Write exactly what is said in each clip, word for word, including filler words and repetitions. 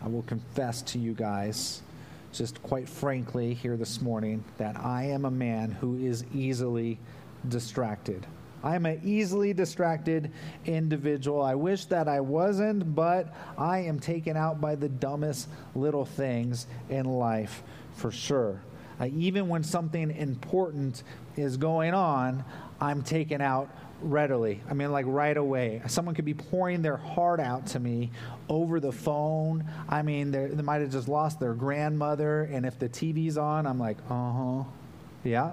will confess to you guys, just quite frankly here this morning, that I am a man who is easily distracted. I am an easily distracted individual. I wish that I wasn't, but I am taken out by the dumbest little things in life, for sure. Uh, even when something important is going on, I'm taken out readily. I mean, like right away. Someone could be pouring their heart out to me over the phone. I mean, they might have just lost their grandmother, and if the T V's on, I'm like, uh-huh, yeah.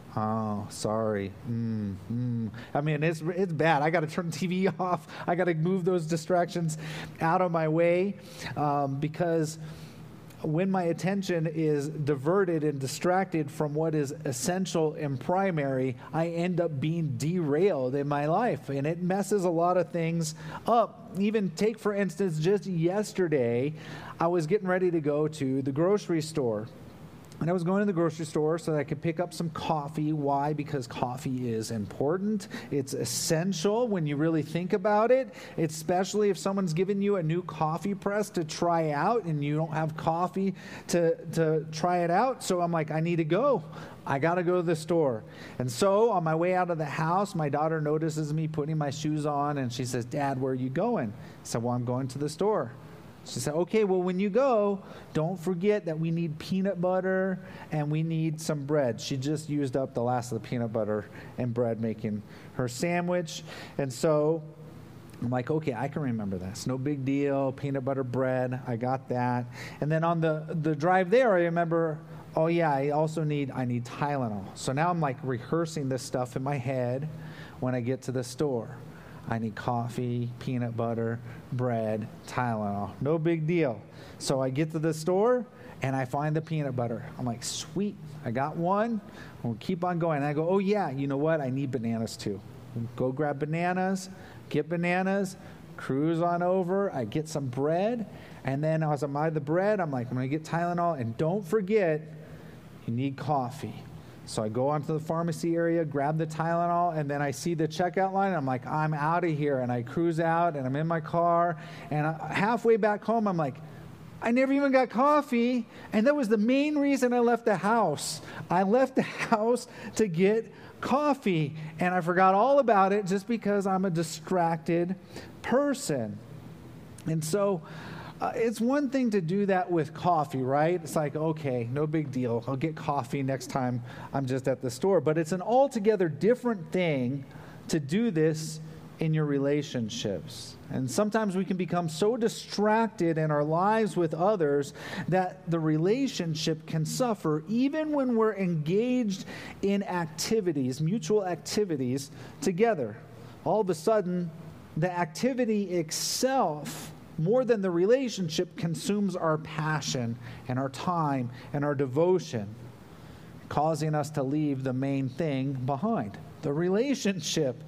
Oh, sorry. Mm, mm. I mean, it's it's bad. I got to turn the T V off. I got to move those distractions out of my way um, because when my attention is diverted and distracted from what is essential and primary, I end up being derailed in my life, and it messes a lot of things up. Even take, for instance, just yesterday, I was getting ready to go to the grocery store. And I was going to the grocery store so that I could pick up some coffee. Why? Because coffee is important. It's essential when you really think about it, especially if someone's given you a new coffee press to try out and you don't have coffee to, to try it out. So I'm like, I need to go. I got to go to the store. And so on my way out of the house, my daughter notices me putting my shoes on, and she says, Dad, where are you going? I said, well, I'm going to the store. She said, okay, well, when you go, don't forget that we need peanut butter and we need some bread. She just used up the last of the peanut butter and bread making her sandwich. And so I'm like, okay, I can remember this. No big deal. Peanut butter, bread. I got that. And then on the, the drive there, I remember, oh, yeah, I also need, I need Tylenol. So now I'm like rehearsing this stuff in my head when I get to the store. I need coffee, peanut butter, bread, Tylenol. No big deal. So I get to the store, and I find the peanut butter. I'm like, sweet, I got one. We'll keep on going. And I go, oh, yeah, you know what? I need bananas, too. Go grab bananas, get bananas, cruise on over. I get some bread, and then as I'm buying the bread, I'm like, I'm going to get Tylenol, and don't forget, you need coffee. So I go onto the pharmacy area, grab the Tylenol, and then I see the checkout line. And I'm like, I'm out of here. And I cruise out, and I'm in my car. And I, halfway back home, I'm like, I never even got coffee. And that was the main reason I left the house. I left the house to get coffee. And I forgot all about it just because I'm a distracted person. And so Uh, it's one thing to do that with coffee, right? It's like, okay, no big deal. I'll get coffee next time I'm just at the store. But it's an altogether different thing to do this in your relationships. And sometimes we can become so distracted in our lives with others that the relationship can suffer even when we're engaged in activities, mutual activities together. All of a sudden, the activity itself, more than the relationship, consumes our passion and our time and our devotion, causing us to leave the main thing behind, the relationship.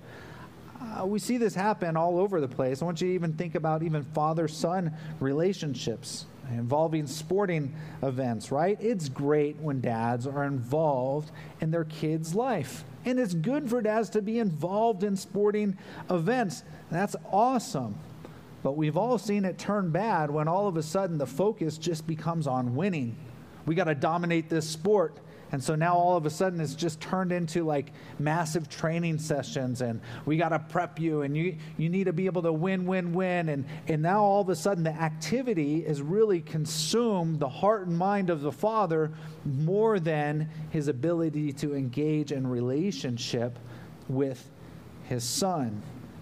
Uh, we see this happen all over the place. I want you to even think about even father-son relationships involving sporting events, right? It's great when dads are involved in their kids' life. And it's good for dads to be involved in sporting events. That's awesome. But we've all seen it turn bad when all of a sudden the focus just becomes on winning. We got to dominate this sport. And so now all of a sudden it's just turned into like massive training sessions, and we got to prep you, and you you need to be able to win, win, win. And, and now all of a sudden the activity has really consumed the heart and mind of the father more than his ability to engage in relationship with his son.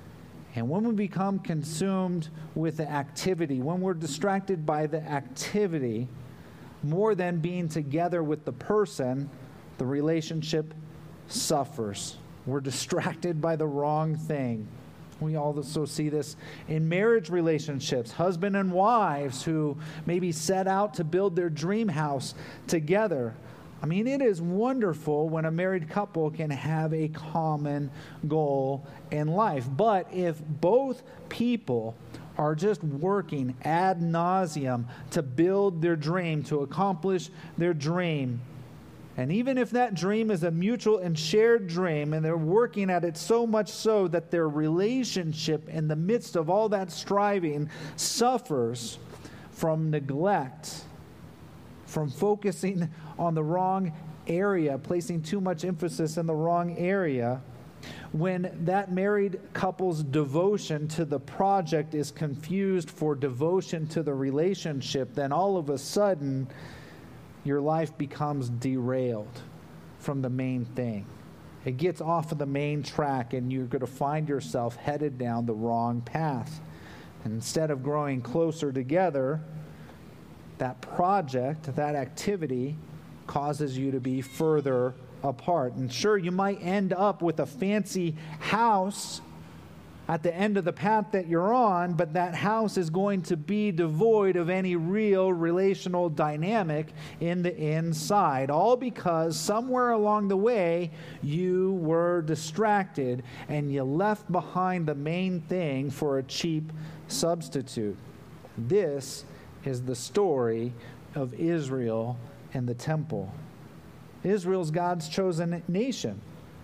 And when we become consumed with the activity, when we're distracted by the activity, more than being together with the person, the relationship suffers. We're distracted by the wrong thing. We also see this in marriage relationships, husband and wives who maybe set out to build their dream house together. I mean, it is wonderful when a married couple can have a common goal in life. But if both people are just working ad nauseum to build their dream, to accomplish their dream, and even if that dream is a mutual and shared dream, and they're working at it so much so that their relationship in the midst of all that striving suffers, from neglect, from focusing on the wrong area, placing too much emphasis in the wrong area, when that married couple's devotion to the project is confused for devotion to the relationship, then all of a sudden your life becomes derailed from the main thing. It gets off of the main track, and you're going to find yourself headed down the wrong path. And instead of growing closer together, that project, that activity, causes you to be further apart. And sure, you might end up with a fancy house at the end of the path that you're on, but that house is going to be devoid of any real relational dynamic in the inside, all because somewhere along the way you were distracted and you left behind the main thing for a cheap substitute. This is the story of Israel and the temple. Israel's God's chosen nation.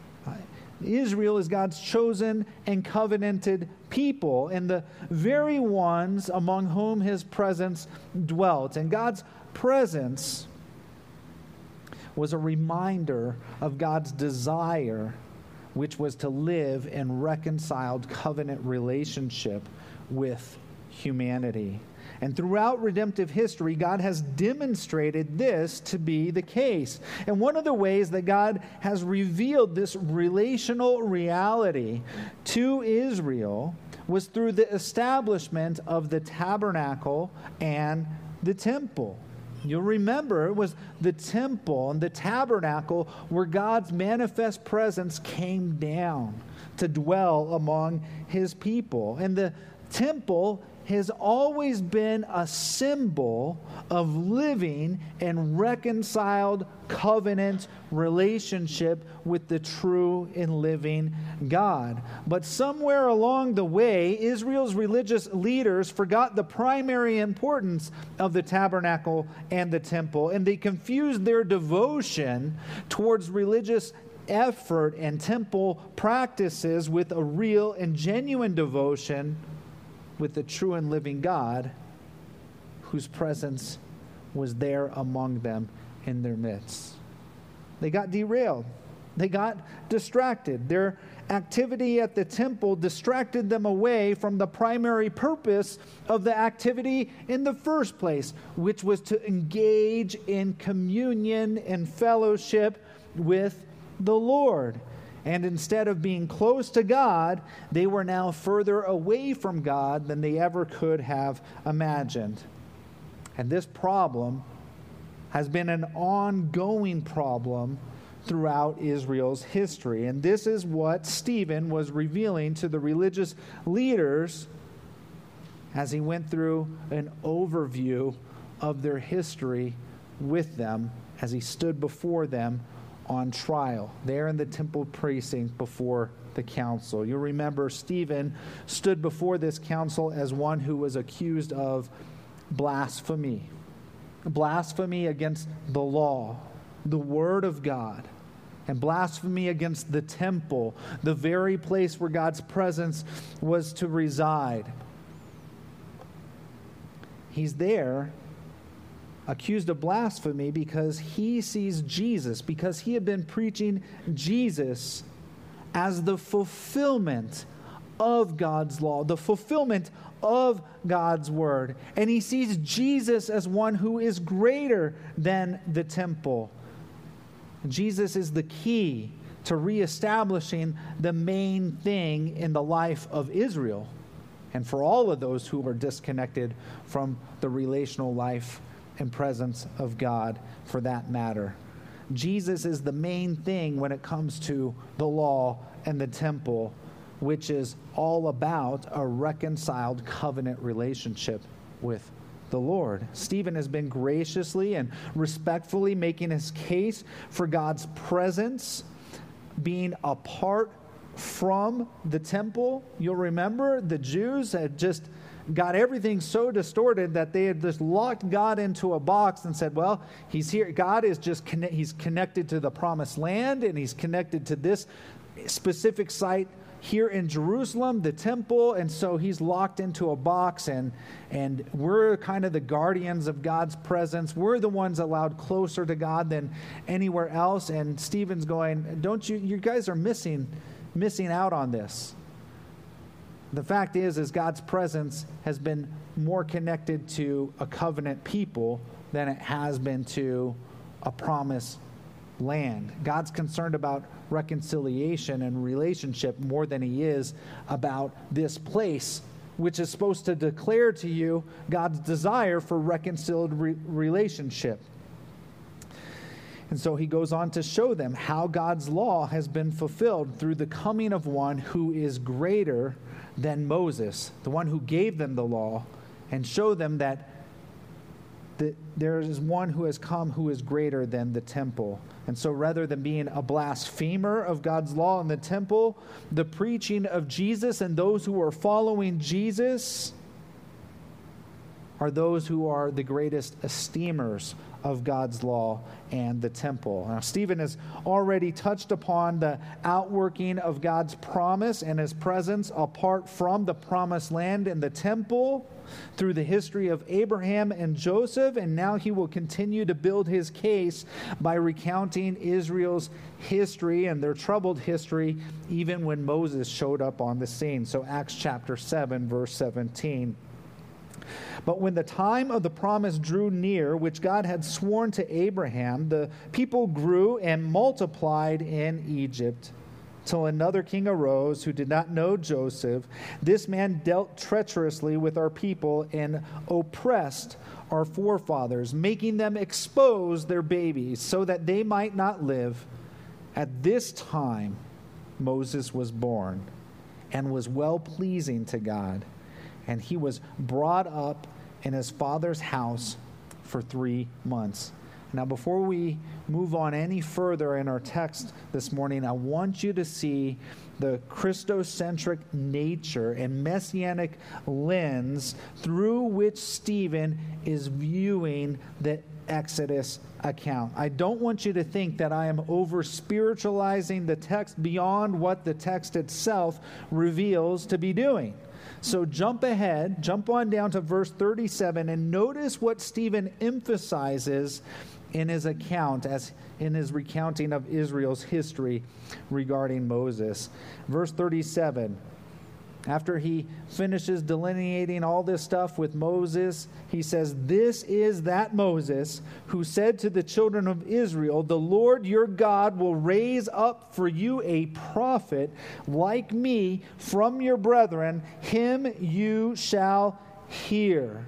Israel is God's chosen and covenanted people, and the very ones among whom his presence dwelt. And God's presence was a reminder of God's desire, which was to live in reconciled covenant relationship with humanity. And throughout redemptive history, God has demonstrated this to be the case. And one of the ways that God has revealed this relational reality to Israel was through the establishment of the tabernacle and the temple. You'll remember it was the temple and the tabernacle where God's manifest presence came down to dwell among his people. And the temple has always been a symbol of living in reconciled covenant relationship with the true and living God. But somewhere along the way, Israel's religious leaders forgot the primary importance of the tabernacle and the temple, and they confused their devotion towards religious effort and temple practices with a real and genuine devotion with the true and living God, whose presence was there among them in their midst. They got derailed. They got distracted. Their activity at the temple distracted them away from the primary purpose of the activity in the first place, which was to engage in communion and fellowship with the Lord. And instead of being close to God, they were now further away from God than they ever could have imagined. And this problem has been an ongoing problem throughout Israel's history. And this is what Stephen was revealing to the religious leaders as he went through an overview of their history with them as he stood before them on trial, there in the temple precinct before the council. You'll remember Stephen stood before this council as one who was accused of blasphemy. Blasphemy against the law, the word of God, and blasphemy against the temple, the very place where God's presence was to reside. He's there accused of blasphemy because he sees Jesus, because he had been preaching Jesus as the fulfillment of God's law, the fulfillment of God's word. And he sees Jesus as one who is greater than the temple. Jesus is the key to reestablishing the main thing in the life of Israel, and for all of those who were disconnected from the relational life and presence of God, for that matter. Jesus is the main thing when it comes to the law and the temple, which is all about a reconciled covenant relationship with the Lord. Stephen has been graciously and respectfully making his case for God's presence being apart from the temple. You'll remember the Jews had just got everything so distorted that they had just locked God into a box and said, well, he's here. God is just, conne- he's connected to the promised land, and he's connected to this specific site here in Jerusalem, the temple, and so he's locked into a box, and and we're kind of the guardians of God's presence. We're the ones allowed closer to God than anywhere else. And Stephen's going, don't you, you guys are missing, missing out on this. The fact is, is God's presence has been more connected to a covenant people than it has been to a promised land. God's concerned about reconciliation and relationship more than he is about this place, which is supposed to declare to you God's desire for reconciled re- relationship. And so he goes on to show them how God's law has been fulfilled through the coming of one who is greater than Moses, the one who gave them the law, and show them that that there is one who has come who is greater than the temple. And so rather than being a blasphemer of God's law in the temple, the preaching of Jesus and those who are following Jesus are those who are the greatest esteemers of God's law and the temple. Now, Stephen has already touched upon the outworking of God's promise and his presence apart from the promised land and the temple through the history of Abraham and Joseph, and now he will continue to build his case by recounting Israel's history and their troubled history even when Moses showed up on the scene. So Acts chapter seven, verse seventeen. But when the time of the promise drew near, which God had sworn to Abraham, the people grew and multiplied in Egypt, till another king arose who did not know Joseph. This man dealt treacherously with our people and oppressed our forefathers, making them expose their babies so that they might not live. At this time, Moses was born and was well-pleasing to God. And he was brought up in his father's house for three months. Now, before we move on any further in our text this morning, I want you to see the Christocentric nature and messianic lens through which Stephen is viewing the Exodus account. I don't want you to think that I am over-spiritualizing the text beyond what the text itself reveals to be doing. So jump ahead, jump on down to verse thirty-seven, and notice what Stephen emphasizes in his account, as in his recounting of Israel's history regarding Moses. Verse thirty-seven, after he finishes delineating all this stuff with Moses, he says, "This is that Moses who said to the children of Israel, 'The Lord your God will raise up for you a prophet like me from your brethren. Him you shall hear.'"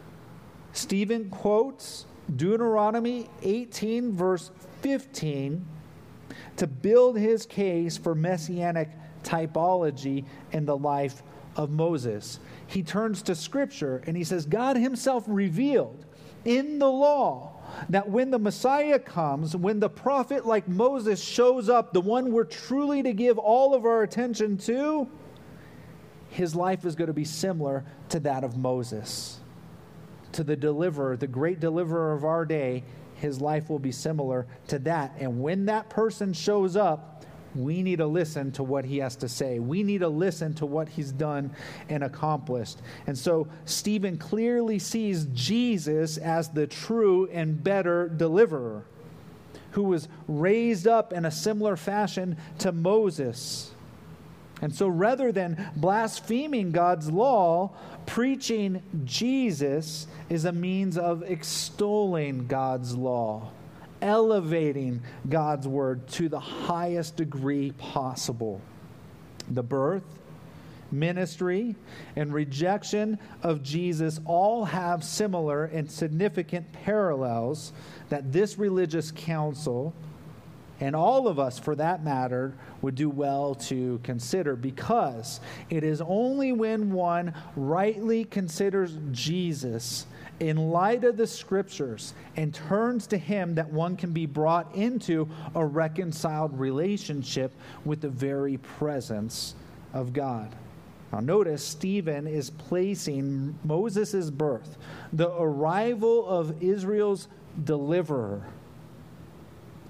Stephen quotes Deuteronomy eighteen, verse fifteen, to build his case for messianic typology in the life of Moses. He turns to Scripture and he says, God himself revealed in the law that when the Messiah comes, when the prophet like Moses shows up, the one we're truly to give all of our attention to, his life is going to be similar to that of Moses. To the deliverer, the great deliverer of our day, his life will be similar to that. And when that person shows up, we need to listen to what he has to say. We need to listen to what he's done and accomplished. And so Stephen clearly sees Jesus as the true and better deliverer, who was raised up in a similar fashion to Moses. And so rather than blaspheming God's law, preaching Jesus is a means of extolling God's law, elevating God's word to the highest degree possible. The birth, ministry, and rejection of Jesus all have similar and significant parallels that this religious council, and all of us for that matter, would do well to consider, because it is only when one rightly considers Jesus in light of the Scriptures and turns to him that one can be brought into a reconciled relationship with the very presence of God. Now notice Stephen is placing Moses' birth, the arrival of Israel's deliverer,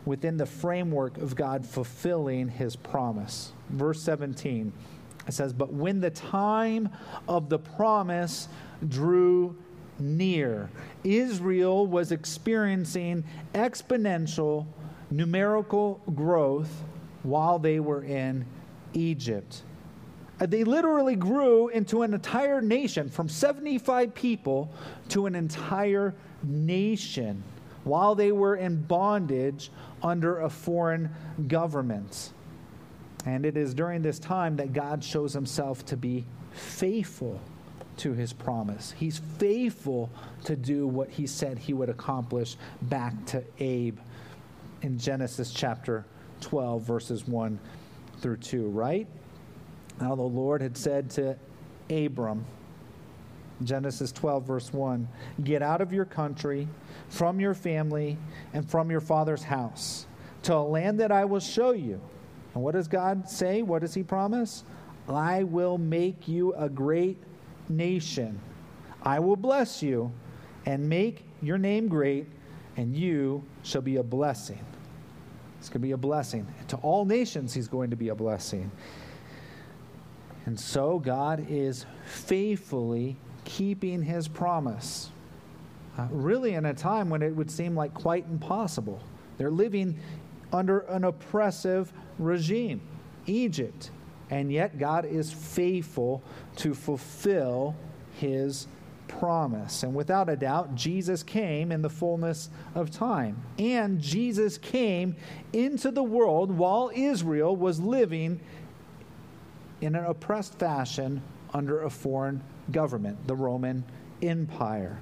within the framework of God fulfilling his promise. Verse seventeen, it says, "But when the time of the promise drew near, Israel was experiencing exponential numerical growth while they were in Egypt." They literally grew into an entire nation, from seventy-five people to an entire nation, while they were in bondage under a foreign government. And it is during this time that God shows himself to be faithful to his promise. He's faithful to do what he said he would accomplish back to Abe in Genesis chapter twelve, verses one through two, right? Now the Lord had said to Abram, Genesis twelve, verse one, "Get out of your country, from your family, and from your father's house, to a land that I will show you." And what does God say? What does he promise? "I will make you a great nation. I will bless you and make your name great, and you shall be a blessing." It's going to be a blessing. To all nations, he's going to be a blessing. And so God is faithfully keeping his promise, uh, really in a time when it would seem like quite impossible. They're living under an oppressive regime, Egypt, and yet God is faithful to fulfill his promise. And without a doubt, Jesus came in the fullness of time. And Jesus came into the world while Israel was living in an oppressed fashion under a foreign government, the Roman Empire.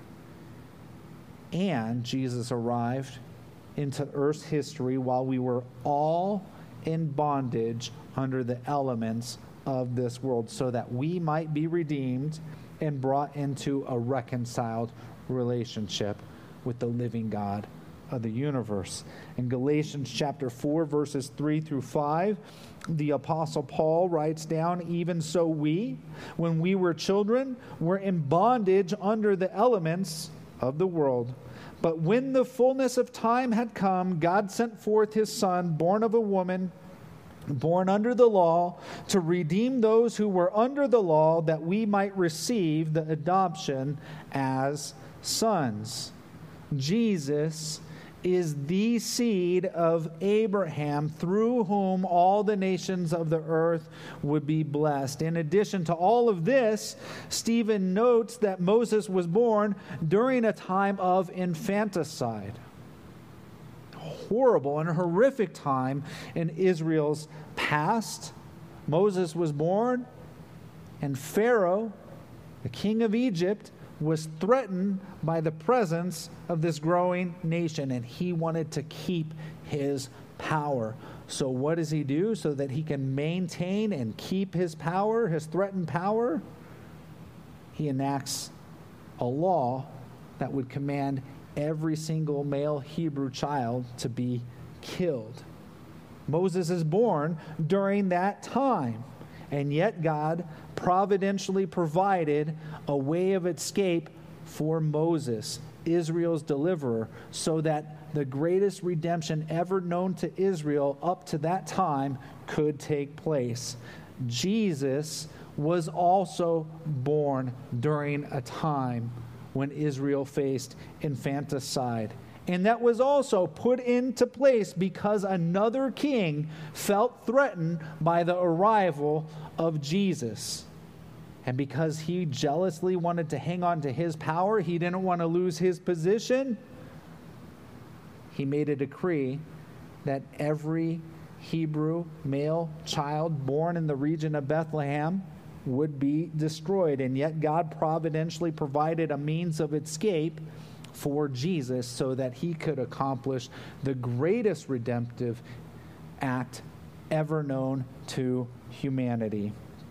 And Jesus arrived into Earth's history while we were all in bondage under the elements of this world, so that we might be redeemed and brought into a reconciled relationship with the living God of the universe. In Galatians chapter four, verses three through five, the Apostle Paul writes down, "Even so we, when we were children, were in bondage under the elements of the world. But when the fullness of time had come, God sent forth his Son, born of a woman, born under the law, to redeem those who were under the law, that we might receive the adoption as sons." Jesus is the seed of Abraham, through whom all the nations of the earth would be blessed. In addition to all of this, Stephen notes that Moses was born during a time of infanticide. Horrible and horrific time in Israel's past. Moses was born, and Pharaoh, the king of Egypt, was threatened by the presence of this growing nation, and he wanted to keep his power. So what does he do so that he can maintain and keep his power, his threatened power? He enacts a law that would command every single male Hebrew child to be killed. Moses is born during that time, and yet God providentially provided a way of escape for Moses, Israel's deliverer, so that the greatest redemption ever known to Israel up to that time could take place. Jesus was also born during a time when Israel faced infanticide. And that was also put into place because another king felt threatened by the arrival of Jesus. And because he jealously wanted to hang on to his power, he didn't want to lose his position, he made a decree that every Hebrew male child born in the region of Bethlehem would be destroyed. And yet God providentially provided a means of escape for Jesus so that he could accomplish the greatest redemptive act ever known to humanity.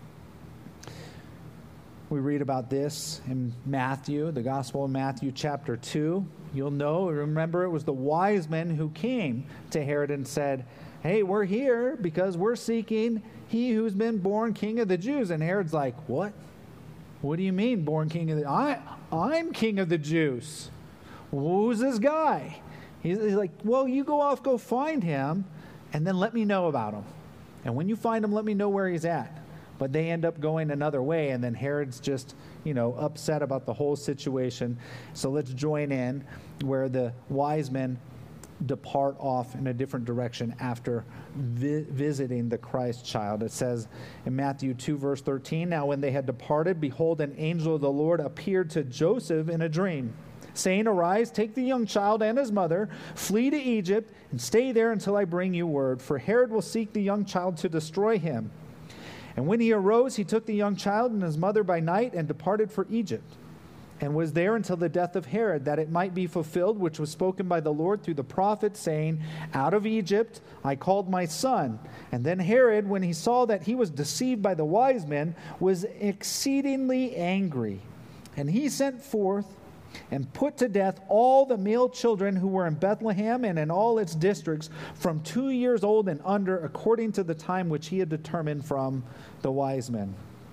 We read about this in Matthew, the Gospel of Matthew chapter two. You'll know, remember, it was the wise men who came to Herod and said, "Hey, we're here because we're seeking he who's been born king of the Jews." And Herod's like, "What? What do you mean born king of the I I'm king of the Jews. Who's this guy?" He's, he's like, well, you go off, go find him, and then let me know about him. And when you find him, let me know where he's at. But they end up going another way, and then Herod's just, you know, upset about the whole situation. So let's join in where the wise men depart off in a different direction after vi- visiting the Christ child. It says in Matthew two, verse thirteen, now when they had departed, behold, an angel of the Lord appeared to Joseph in a dream, saying, arise, take the young child and his mother, flee to Egypt, and stay there until I bring you word, for Herod will seek the young child to destroy him. And when he arose, he took the young child and his mother by night and departed for Egypt, and was there until the death of Herod, that it might be fulfilled, which was spoken by the Lord through the prophet, saying, out of Egypt I called my son. And then Herod, when he saw that he was deceived by the wise men, was exceedingly angry. And he sent forth and put to death all the male children who were in Bethlehem and in all its districts, from two years old and under, according to the time which he had determined from the wise men.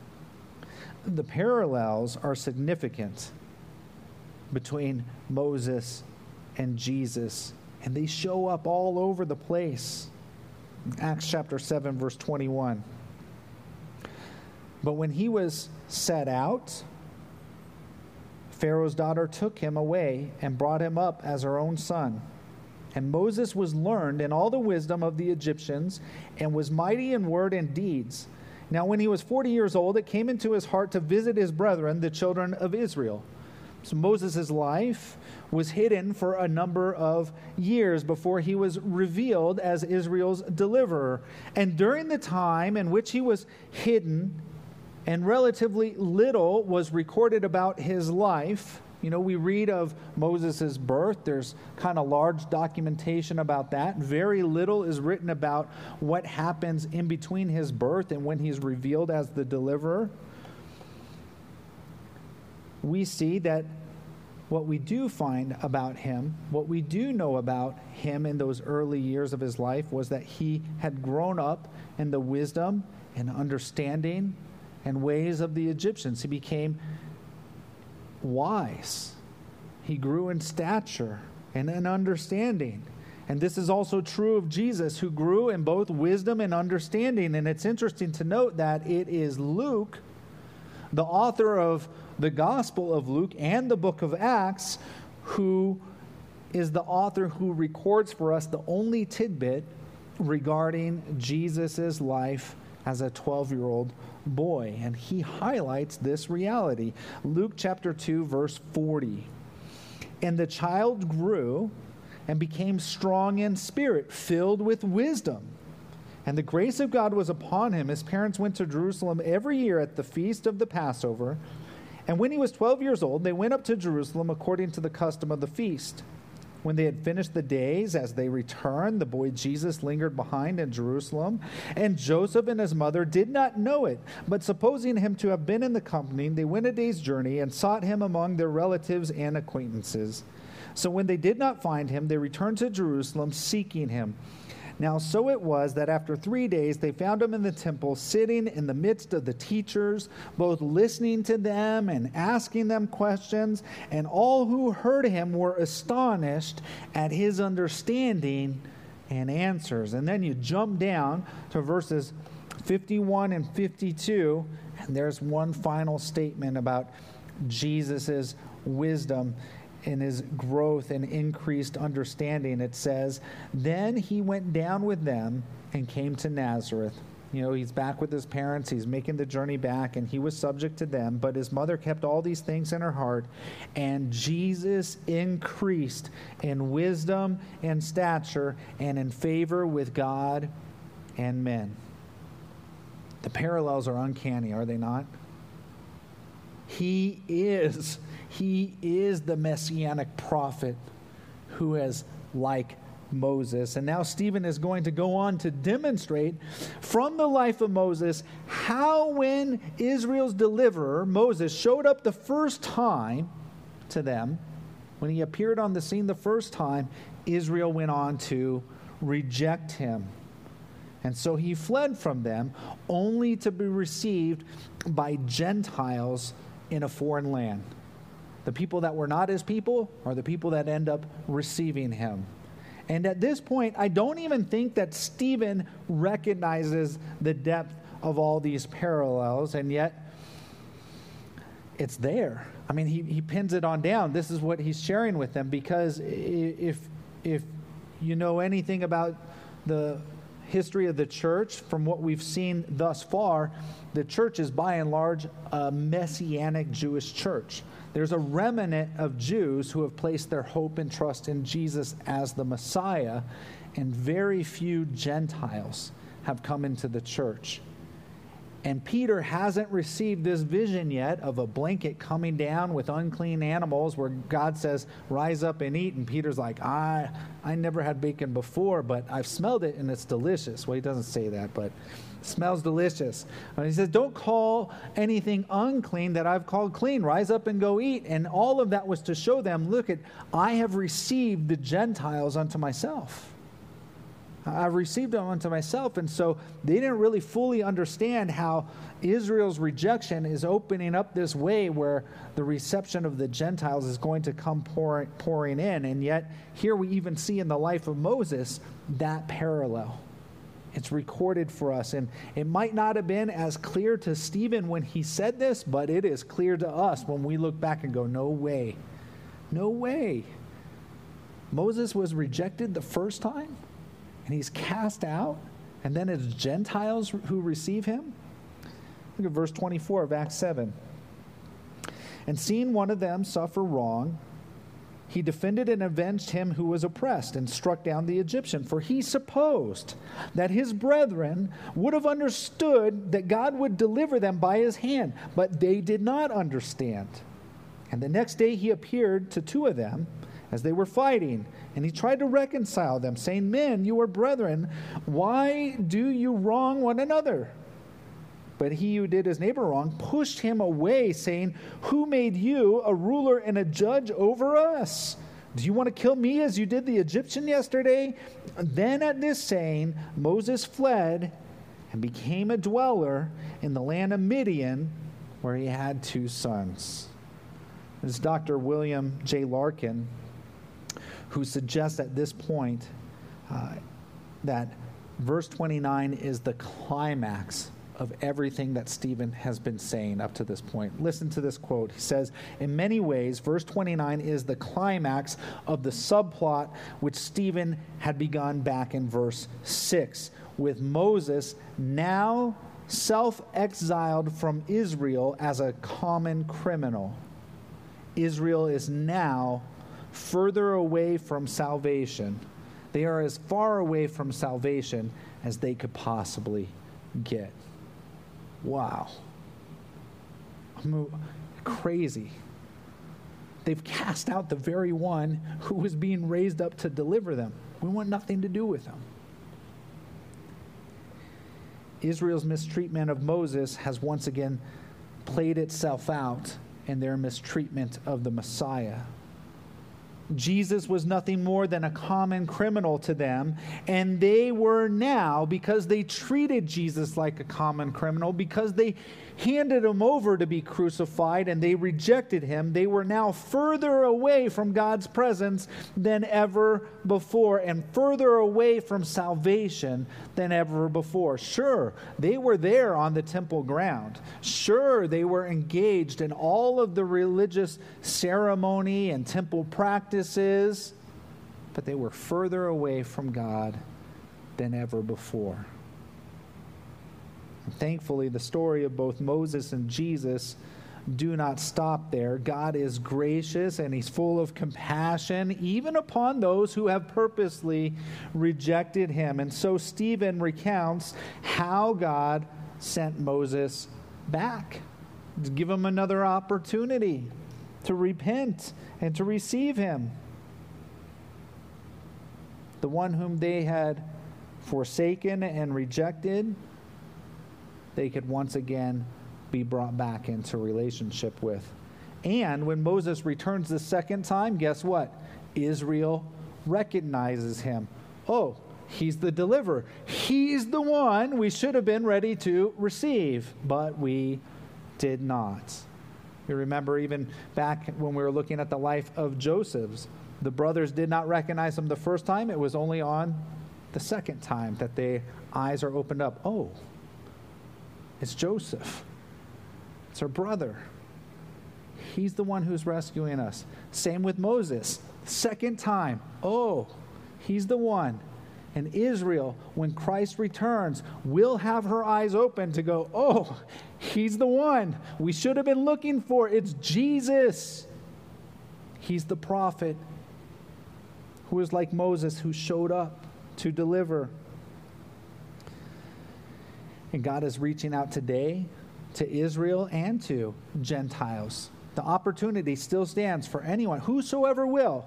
The parallels are significant between Moses and Jesus, and they show up all over the place. Acts chapter seven, verse twenty-one. But when he was set out, Pharaoh's daughter took him away and brought him up as her own son. And Moses was learned in all the wisdom of the Egyptians, and was mighty in word and deeds. Now when he was forty years old, it came into his heart to visit his brethren, the children of Israel. So Moses' life was hidden for a number of years before he was revealed as Israel's deliverer. And during the time in which he was hidden, and relatively little was recorded about his life. You know, we read of Moses' birth. There's kind of large documentation about that. Very little is written about what happens in between his birth and when he's revealed as the deliverer. We see that what we do find about him, what we do know about him in those early years of his life, was that he had grown up in the wisdom and understanding and ways of the Egyptians. He became wise. He grew in stature and in understanding. And this is also true of Jesus, who grew in both wisdom and understanding. And it's interesting to note that it is Luke, the author of the Gospel of Luke and the book of Acts, who is the author who records for us the only tidbit regarding Jesus' life as a twelve-year-old boy. And he highlights this reality. Luke chapter two, verse forty. And the child grew and became strong in spirit, filled with wisdom. And the grace of God was upon him. His parents went to Jerusalem every year at the feast of the Passover. And when he was twelve years old, they went up to Jerusalem according to the custom of the feast. When they had finished the days, as they returned, the boy Jesus lingered behind in Jerusalem. And Joseph and his mother did not know it, but supposing him to have been in the company, they went a day's journey and sought him among their relatives and acquaintances. So when they did not find him, they returned to Jerusalem seeking him. Now so it was that after three days they found him in the temple, sitting in the midst of the teachers, both listening to them and asking them questions. And all who heard him were astonished at his understanding and answers. And then you jump down to verses fifty-one and fifty-two, and there's one final statement about Jesus' wisdom in his growth and increased understanding. It says, then he went down with them and came to Nazareth. You know, he's back with his parents. He's making the journey back, and he was subject to them. But his mother kept all these things in her heart. And Jesus increased in wisdom and stature and in favor with God and men. The parallels are uncanny, are they not? He is He is the messianic prophet who is like Moses. And now Stephen is going to go on to demonstrate from the life of Moses how, when Israel's deliverer, Moses, showed up the first time to them, when he appeared on the scene the first time, Israel went on to reject him. And so he fled from them, only to be received by Gentiles in a foreign land. The people that were not his people are the people that end up receiving him. And at this point, I don't even think that Stephen recognizes the depth of all these parallels, and yet it's there. I mean, he, he pins it on down. This is what he's sharing with them, because if if you know anything about the history of the church, from what we've seen thus far, the church is by and large a messianic Jewish church. There's a remnant of Jews who have placed their hope and trust in Jesus as the Messiah, and very few Gentiles have come into the church. And Peter hasn't received this vision yet of a blanket coming down with unclean animals where God says, rise up and eat. And Peter's like, I, I never had bacon before, but I've smelled it and it's delicious. Well, he doesn't say that, but it smells delicious. And he says, don't call anything unclean that I've called clean. Rise up and go eat. And all of that was to show them, look, at I have received the Gentiles unto myself. I've received them unto myself. And so they didn't really fully understand how Israel's rejection is opening up this way where the reception of the Gentiles is going to come pouring, pouring in. And yet here we even see in the life of Moses that parallel. It's recorded for us. And it might not have been as clear to Stephen when he said this, but it is clear to us when we look back and go, no way. No way. Moses was rejected the first time? And he's cast out, and then it's Gentiles who receive him? Look at verse twenty-four of Acts seven. And seeing one of them suffer wrong, he defended and avenged him who was oppressed, and struck down the Egyptian. For he supposed that his brethren would have understood that God would deliver them by his hand, but they did not understand. And the next day he appeared to two of them, as they were fighting, and he tried to reconcile them, saying, men, you are brethren, why do you wrong one another? But he who did his neighbor wrong pushed him away, saying, who made you a ruler and a judge over us? Do you want to kill me as you did the Egyptian yesterday? Then at this saying, Moses fled and became a dweller in the land of Midian, where he had two sons. This is Doctor William J. Larkin, who suggests at this point uh, that verse twenty-nine is the climax of everything that Stephen has been saying up to this point. Listen to this quote. He says, in many ways, verse twenty-nine is the climax of the subplot which Stephen had begun back in verse six, with Moses now self-exiled from Israel as a common criminal. Israel is now further away from salvation. They are as far away from salvation as they could possibly get. Wow. Crazy. They've cast out the very one who was being raised up to deliver them. We want nothing to do with them. Israel's mistreatment of Moses has once again played itself out in their mistreatment of the Messiah. Jesus was nothing more than a common criminal to them, and they were now, because they treated Jesus like a common criminal, because they handed him over to be crucified and they rejected him, they were now further away from God's presence than ever before, and further away from salvation than ever before. Sure, they were there on the temple ground. Sure, they were engaged in all of the religious ceremony and temple practices, but they were further away from God than ever before. And thankfully, the story of both Moses and Jesus do not stop there. God is gracious and he's full of compassion, even upon those who have purposely rejected him. And so Stephen recounts how God sent Moses back to give him another opportunity to repent and to receive him. The one whom they had forsaken and rejected, they could once again be brought back into relationship with. And when Moses returns the second time, guess what? Israel recognizes him. Oh, he's the deliverer. He's the one we should have been ready to receive, but we did not. You remember even back when we were looking at the life of Joseph. the brothers did not recognize him the first time. It was only on the second time that their eyes are opened up. Oh, it's Joseph. It's her brother. He's the one who's rescuing us. Same with Moses. Second time. Oh, he's the one. And Israel, when Christ returns, will have her eyes open to go, oh, he's the one we should have been looking for. It's Jesus. He's the prophet who is like Moses, who showed up to deliver. And God is reaching out today to Israel and to Gentiles. The opportunity still stands for anyone, whosoever will,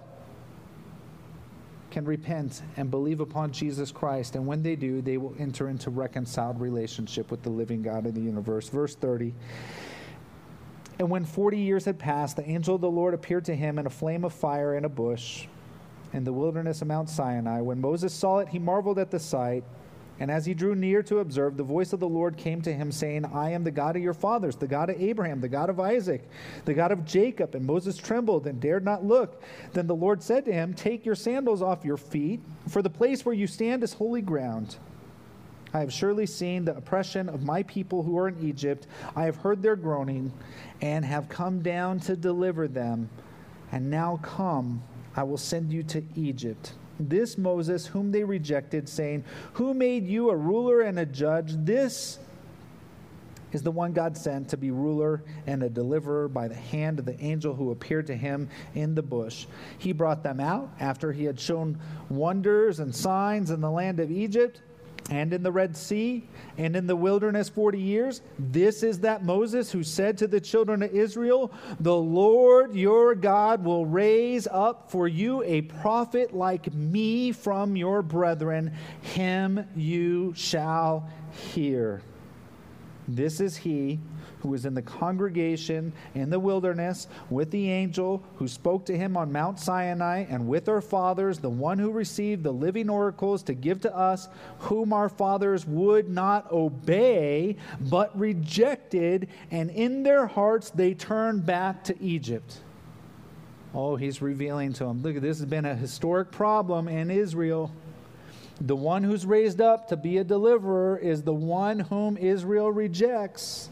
can repent and believe upon Jesus Christ. And when they do, they will enter into reconciled relationship with the living God of the universe. Verse thirty. And when forty years had passed, the angel of the Lord appeared to him in a flame of fire in a bush in the wilderness of Mount Sinai. When Moses saw it, he marveled at the sight. And as he drew near to observe, the voice of the Lord came to him, saying, I am the God of your fathers, the God of Abraham, the God of Isaac, the God of Jacob. And Moses trembled and dared not look. Then the Lord said to him, take your sandals off your feet, for the place where you stand is holy ground. I have surely seen the oppression of my people who are in Egypt. I have heard their groaning and have come down to deliver them. And now come, I will send you to Egypt. This Moses, whom they rejected, saying, who made you a ruler and a judge? This is the one God sent to be ruler and a deliverer by the hand of the angel who appeared to him in the bush. He brought them out after he had shown wonders and signs in the land of Egypt and in the Red Sea and in the wilderness forty years. This is that Moses who said to the children of Israel, the Lord your God will raise up for you a prophet like me from your brethren. Him you shall hear. This is he who was in the congregation in the wilderness with the angel who spoke to him on Mount Sinai, and with our fathers, the one who received the living oracles to give to us, whom our fathers would not obey, but rejected, and in their hearts they turned back to Egypt. Oh, he's revealing to them, look, this has been a historic problem in Israel. The one who's raised up to be a deliverer is the one whom Israel rejects.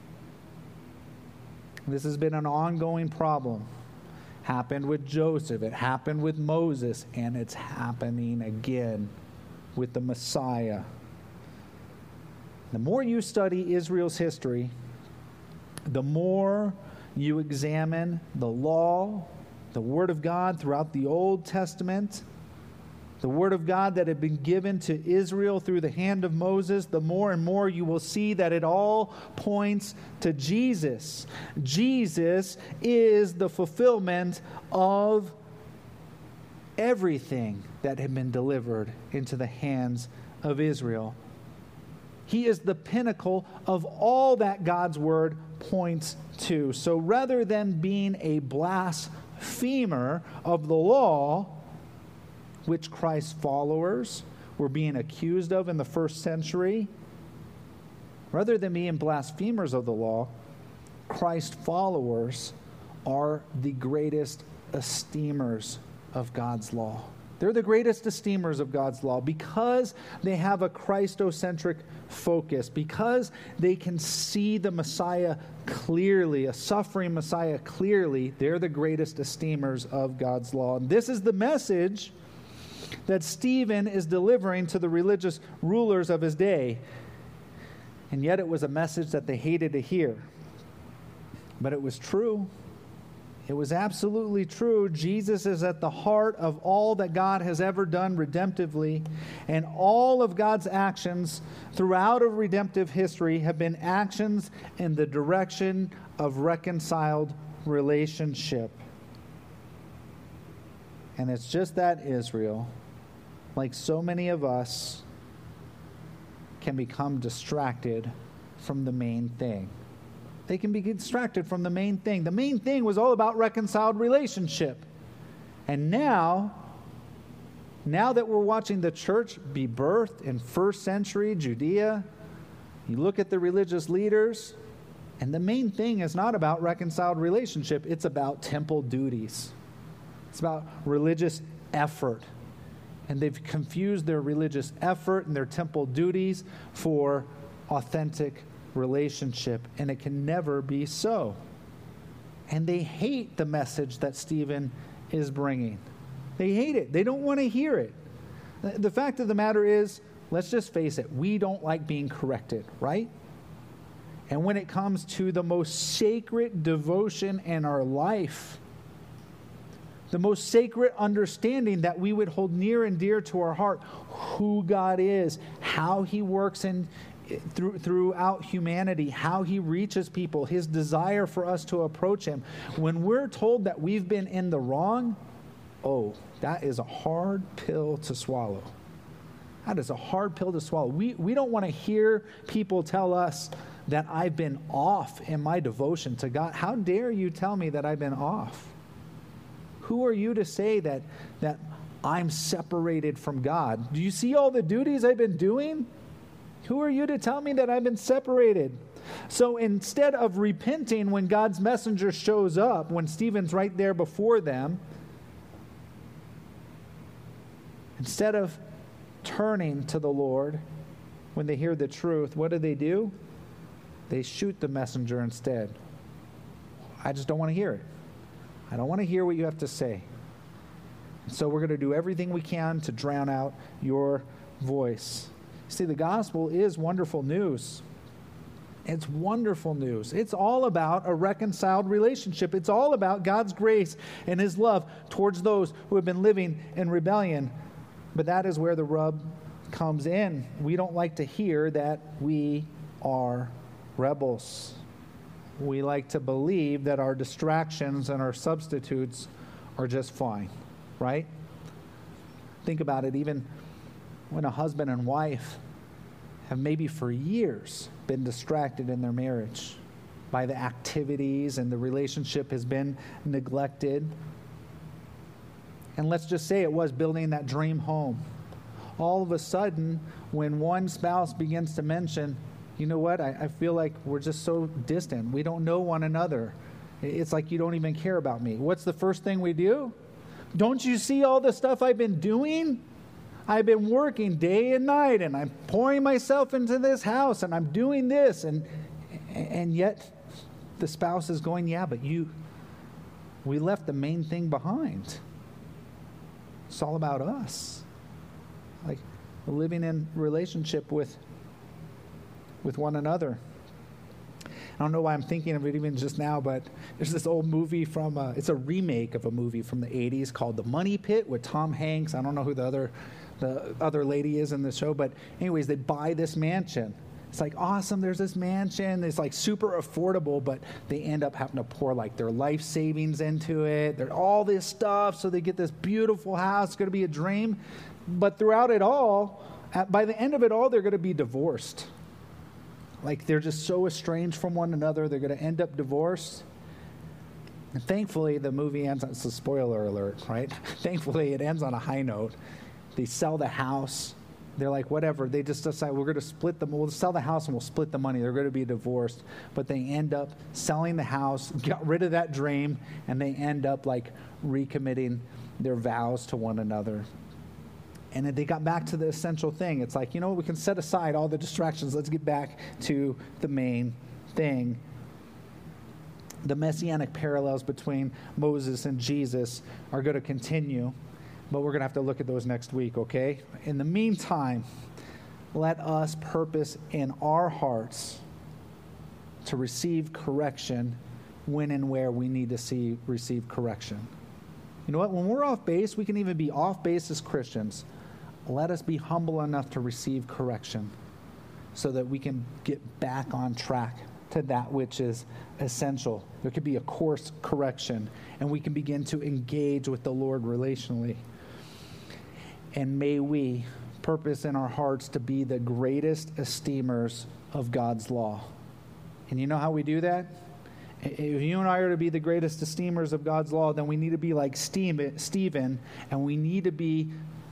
This has been an ongoing problem. Happened with Joseph, it happened with Moses, and it's happening again with the Messiah. The more you study Israel's history, the more you examine the law, the Word of God throughout the Old Testament, the Word of God that had been given to Israel through the hand of Moses, the more and more you will see that it all points to Jesus. Jesus is the fulfillment of everything that had been delivered into the hands of Israel. He is the pinnacle of all that God's Word points to. So rather than being a blasphemer of the law, which Christ's followers were being accused of in the first century, rather than being blasphemers of the law, Christ's followers are the greatest esteemers of God's law. They're the greatest esteemers of God's law because they have a Christocentric focus, because they can see the Messiah clearly, a suffering Messiah clearly. They're the greatest esteemers of God's law. And this is the message that Stephen is delivering to the religious rulers of his day. And yet it was a message that they hated to hear. But it was true. It was absolutely true. Jesus is at the heart of all that God has ever done redemptively, and all of God's actions throughout a redemptive history have been actions in the direction of reconciled relationship. And it's just that Israel, like so many of us, can become distracted from the main thing. They can be distracted from the main thing. The main thing was all about reconciled relationship. And now, now that we're watching the church be birthed in first century Judea, you look at the religious leaders, and the main thing is not about reconciled relationship. It's about temple duties. It's about religious effort. And they've confused their religious effort and their temple duties for authentic relationship. And it can never be so. And they hate the message that Stephen is bringing. They hate it. They don't want to hear it. The fact of the matter is, let's just face it, we don't like being corrected, right? And when it comes to the most sacred devotion in our life, the most sacred understanding that we would hold near and dear to our heart, who God is, how he works in through, throughout humanity, how he reaches people, his desire for us to approach him. When we're told that we've been in the wrong, oh, that is a hard pill to swallow. That is a hard pill to swallow. We, we don't want to hear people tell us that I've been off in my devotion to God. How dare you tell me that I've been off? Who are you to say that, that I'm separated from God? Do you see all the duties I've been doing? Who are you to tell me that I've been separated? So instead of repenting when God's messenger shows up, when Stephen's right there before them, instead of turning to the Lord when they hear the truth, what do they do? They shoot the messenger instead. I just don't want to hear it. I don't want to hear what you have to say. So we're going to do everything we can to drown out your voice. See, the gospel is wonderful news. It's wonderful news. It's all about a reconciled relationship. It's all about God's grace and his love towards those who have been living in rebellion. But that is where the rub comes in. We don't like to hear that we are rebels. We like to believe that our distractions and our substitutes are just fine, right? Think about it. Even when a husband and wife have maybe for years been distracted in their marriage by the activities and the relationship has been neglected. And let's just say it was building that dream home. All of a sudden, when one spouse begins to mention, you know what, I, I feel like we're just so distant. We don't know one another. It's like you don't even care about me. What's the first thing we do? Don't you see all the stuff I've been doing? I've been working day and night, and I'm pouring myself into this house, and I'm doing this, and and yet the spouse is going, yeah, but you, we left the main thing behind. It's all about us. Like living in relationship with with one another. I don't know why I'm thinking of it even just now, but there's this old movie from, uh, it's a remake of a movie from the eighties called The Money Pit with Tom Hanks. I don't know who the other the other lady is in the show, but anyways, they buy this mansion. It's like, awesome, there's this mansion. It's like super affordable, but they end up having to pour like their life savings into it. There's all this stuff, so they get this beautiful house. It's going to be a dream. But throughout it all, at, by the end of it all, they're going to be divorced. Like they're just so estranged from one another, they're going to end up divorced. And thankfully, the movie ends on, it's a spoiler alert, right? Thankfully, it ends on a high note. They sell the house. They're like, whatever. They just decide, we're going to split them. We'll sell the house and we'll split the money. They're going to be divorced. But they end up selling the house, got rid of that dream, and they end up like recommitting their vows to one another. And then they got back to the essential thing. It's like, you know, we can set aside all the distractions. Let's get back to the main thing. The messianic parallels between Moses and Jesus are going to continue, but we're going to have to look at those next week, okay? In the meantime, let us purpose in our hearts to receive correction when and where we need to see receive correction. You know what? When we're off base, we can even be off base as Christians. Let us be humble enough to receive correction so that we can get back on track to that which is essential. There could be a course correction, and we can begin to engage with the Lord relationally. And may we purpose in our hearts to be the greatest esteemers of God's law. And you know how we do that? If you and I are to be the greatest esteemers of God's law, then we need to be like Stephen, and we need to be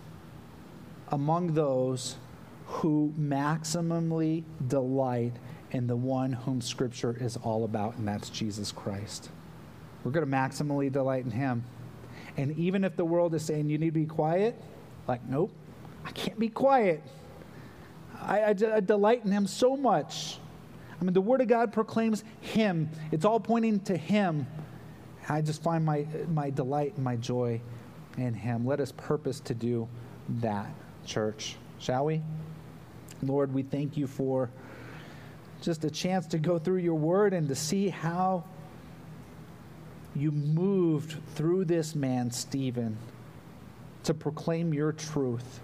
among those who maximally delight in the one whom Scripture is all about, and that's Jesus Christ. We're going to maximally delight in him. And even if the world is saying you need to be quiet, like, nope, I can't be quiet. I, I, I delight in him so much. I mean, the Word of God proclaims him. It's all pointing to him. I just find my, my delight and my joy in him. Let us purpose to do that, church. Shall we? Lord, we thank you for just a chance to go through your word and to see how you moved through this man, Stephen, to proclaim your truth.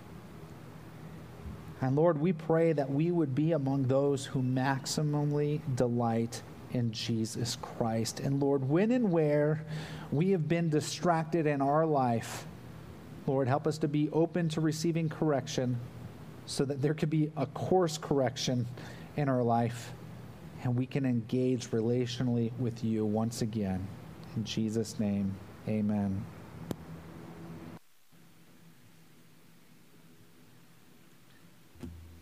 And Lord, we pray that we would be among those who maximally delight in Jesus Christ. And Lord, when and where we have been distracted in our life, Lord, help us to be open to receiving correction so that there could be a course correction in our life and we can engage relationally with you once again. In Jesus' name, amen.